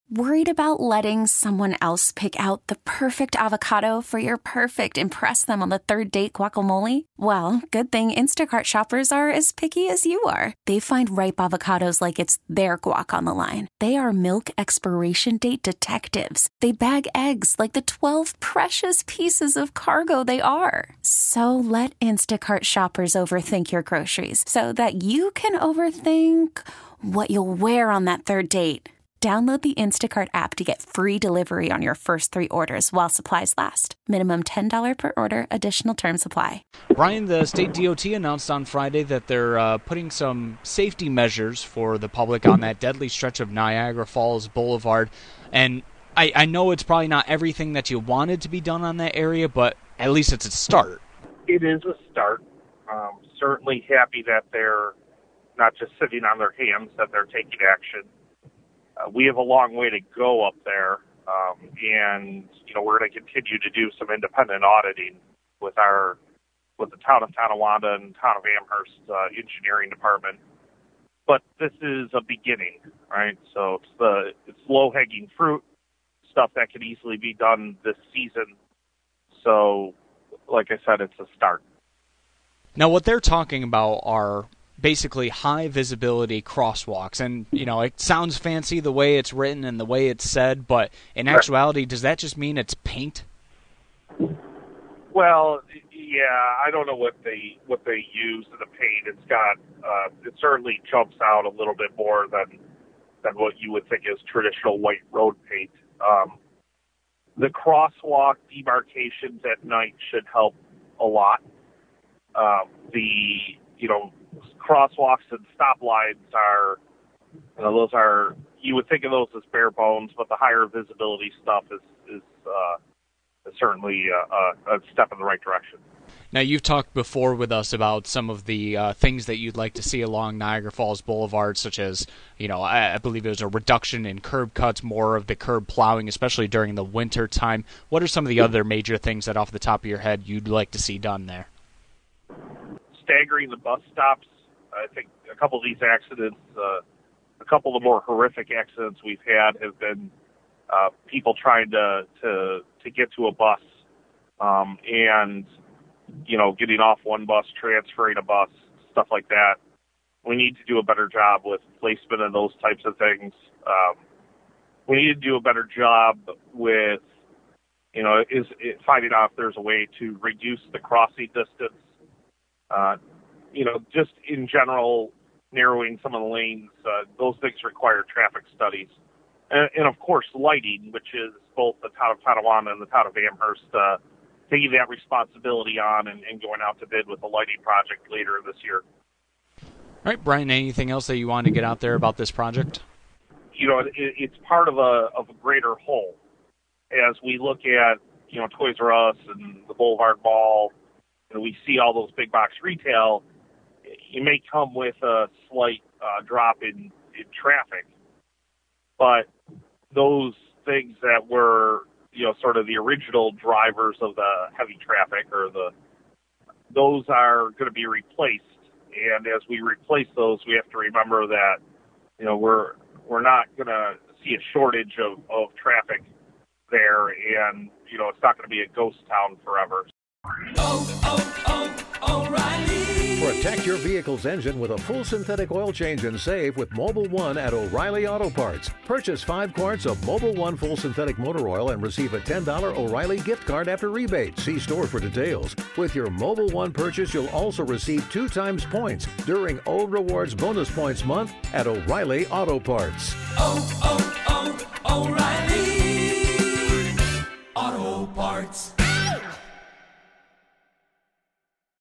Worried about letting someone else pick out the perfect avocado for your perfect impress them on the third date guacamole? Well, good thing Instacart shoppers are as picky as you are. They find ripe avocados like it's their guac on the line. They are milk expiration date detectives. They bag eggs like the 12 precious pieces of cargo they are. So let Instacart shoppers overthink your groceries so that you can overthink what you'll wear on that third date. Download the Instacart app to get free delivery on your first 3 orders while supplies last. Minimum $10 per order. Additional terms apply. Brian, the state DOT announced on Friday that they're putting some safety measures for the public on that deadly stretch of Niagara Falls Boulevard. And I know it's probably not everything that you wanted to be done on that area, but at least it's a start. It is a start. Certainly happy that they're not just sitting on their hands, that they're taking action. We have a long way to go up there, and we're going to continue to do some independent auditing with the town of Tonawanda and town of Amherst engineering department. But this is a beginning, right? So it's low-hanging fruit, stuff that could easily be done this season. So, like I said, it's a start. Now, what they're talking about are basically high visibility crosswalks, and it sounds fancy the way it's written and the way it's said, but in actuality, does that just mean it's paint? Well, yeah, I don't know what they use in the paint. It's got it certainly jumps out a little bit more than what you would think is traditional white road paint. The crosswalk demarcations at night should help a lot. Crosswalks and stop lines those are, you would think of those as bare bones, but the higher visibility stuff is certainly a step in the right direction. Now, you've talked before with us about some of the things that you'd like to see along Niagara Falls Boulevard, such as, I believe it was a reduction in curb cuts, more of the curb plowing, especially during the winter time. What are some of the other major things that off the top of your head you'd like to see done there? Staggering the bus stops. I think a couple of these accidents, a couple of the more horrific accidents we've had have been people trying to get to a bus and getting off one bus, transferring a bus, stuff like that. We need to do a better job with placement of those types of things. We need to do a better job with finding out if there's a way to reduce the crossing distance. Just in general, narrowing some of the lanes, those things require traffic studies. And of course, lighting, which is both the town of Tonawanda and the town of Amherst, taking that responsibility on and going out to bid with the lighting project later this year. All right, Brian, anything else that you want to get out there about this project? It's part of a greater whole. As we look at, Toys R Us and the Boulevard Mall, we see all those big box retail, it may come with a slight drop in traffic, but those things that were, sort of the original drivers of the heavy traffic those are going to be replaced. And as we replace those, we have to remember that, we're not going to see a shortage of traffic there, and, it's not going to be a ghost town forever. O'Reilly. Protect your vehicle's engine with a full synthetic oil change and save with Mobil 1 at O'Reilly Auto Parts. Purchase 5 quarts of Mobil 1 full synthetic motor oil and receive a $10 O'Reilly gift card after rebate. See store for details. With your Mobil 1 purchase, you'll also receive 2 times points during O Rewards Bonus Points Month at O'Reilly Auto Parts. O'Reilly Auto Parts.